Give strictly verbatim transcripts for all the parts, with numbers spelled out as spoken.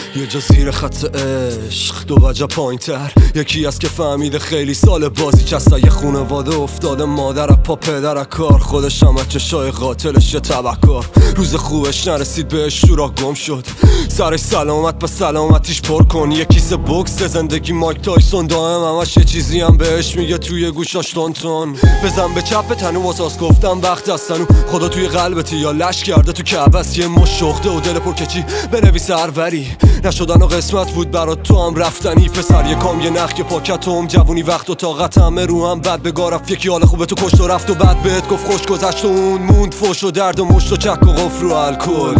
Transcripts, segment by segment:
یه جا زیر خط عشق دو وجه پایین تر، یکی از که فهمیده خیلی سال بازی چسته یه خونواده افتاده، مادر پا پدر کار، خودش هم چشای قاتلش یه تبهکار. روز خوبش نرسید بهش تو راه گم شد، سرش سلامت با سلامتیش پر کن. یه کیسه بوکس زندگی مایک تایسون دائم همش یه چیزی هم بهش میگه توی گوشاش تون تون. بزن به چپ تنو واساس گفتم وقت از تنو، خدا توی قلبتی یا لش کرده تو کعبست یه مشخته و دل پرکچی بنویس هروری. نشدن و قسمت بود برات تو هم رفتنی، پسر یه کام یه نخ یه پاکتم جوونی وقت و طاقت همه رو هم بد بگاه رفت. یکی حال خوبه تو کشت و رفت و بعد بهت گفت خوش گذشت و اون موند فوش و درد و مشت و چک و قفل رو الکل.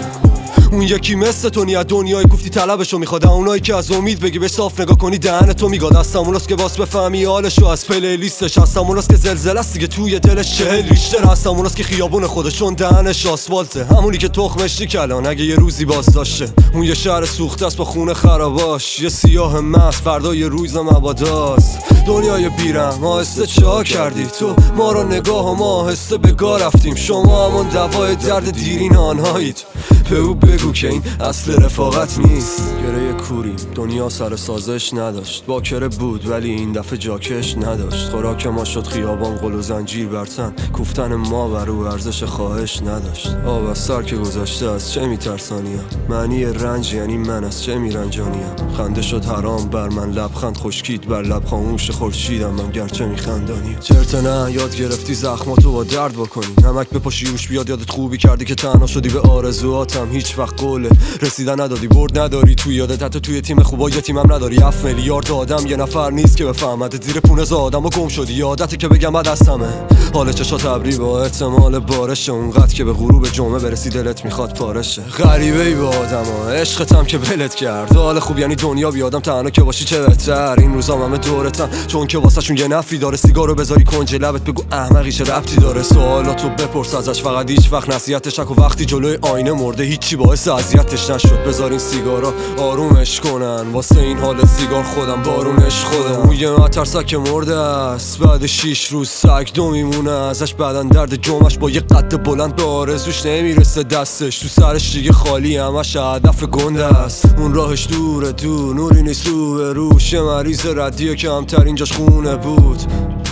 اون یکی مثل تو نیه دنیای گفتی طلبشو میخواد، اونایی که از امید بگی به صاف نگاه کنی دهن تو میگاد. هستم اوناست که باس بفهمی حالشو از پلی لیستش، هستم اوناست که زلزله است دیگه توی دلش چهل ریشتر، هستم اوناست که خیابون خودشون دهنش آسفالته، همونی که تخمش نیکلان اگه یه روزی باز داشته. اون یه شهر سوخته است با خونه خراباش، یه سیاه مست فردا یه روز مباداست. دنیای بیرم آهسته چا کردی تو ما رو نگاه و ما آهسته بگاه رفتیم، شما همون دوای درد دیرین آنهایید. به او بگو که این اصل رفاقت نیست. گره کوریم دنیا سر سازش نداشت، باکره بود ولی این دفعه جاکش نداشت. خوراک ما شد خیابان قل و زنجیر برتن، کوفتن ما بر او ارزش خواهش نداشت. آب از سر که گذشته از چه میترسانیم، معنی رنج یعنی من از چه میرنجانیم. خنده شد حرام بر من لبخند خشکید بر لب خاموش خورشیدم من گرچه میخندانیم. چرت نه یاد گرفتی زخماتو با درد بکنی، نمک بپاشی روش بیاد یادت خوبی کردی که تنها شدی به آرزوهاتم هیچ وقت قوله رسیدن ندادی، برد نداری توی یادت، حتی توی تیم خوبا یه تیمم نداری. هفت میلیارد آدم یه نفر نیست که بفهمت، زیر پونه آدم و گم شدی یادت که بگم بعد دستمه. حال چشات ابری با احتمال بارشه، اونقدر که به غروب جمعه برسی دلت میخواد پارشه. غریبه ای با آدما عشقتم که ولت کرد، حال خوب یعنی دنیا بیادم تنها که باشی چه بهتر. این روزا همه دورتن چون که واسهشون یه نفری داره، سیگارو بذاری کنج لبت بگو احمقی چه ربطی داره. سوالاتو بپرس ازش فقط هیچ وقت نصیحتش نکن، وقتی جلوی آینه مرده هیچی باعث اذیتش نشد. بذار این سیگارا آرومش کنن، واسه این حال سیگار خودم بارونش خودم. اون یه مترسک مرده است بعد شیش روز سگ دو میمونه ازش، بدن درد جمعش با یه قد بلند به آرزوش نمیرسه دستش، تو سرش دیگه خالی همش هدف گنده است. اون راهش دوره دور نوری نیست رو به روش، یه مریض ردیه که همتر اینجاش خونه بود.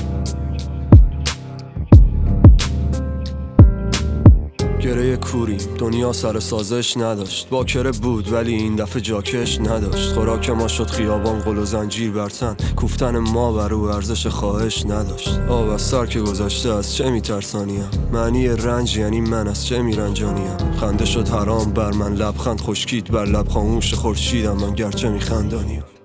گره کوریم دنیا سر سازش نداشت، باکره بود ولی این دفعه جاکش نداشت. خوراک ما شد خیابان قل و زنجیر برتن، کوفتن ما بر او ارزش خواهش نداشت. آب از سر که گذشته از چه میترسانیم، معنی رنج یعنی من از چه میرنجانیم. خنده شد حرام بر من لبخند خشکید بر لب خاموش خورشیدم من گرچه میخندانیم.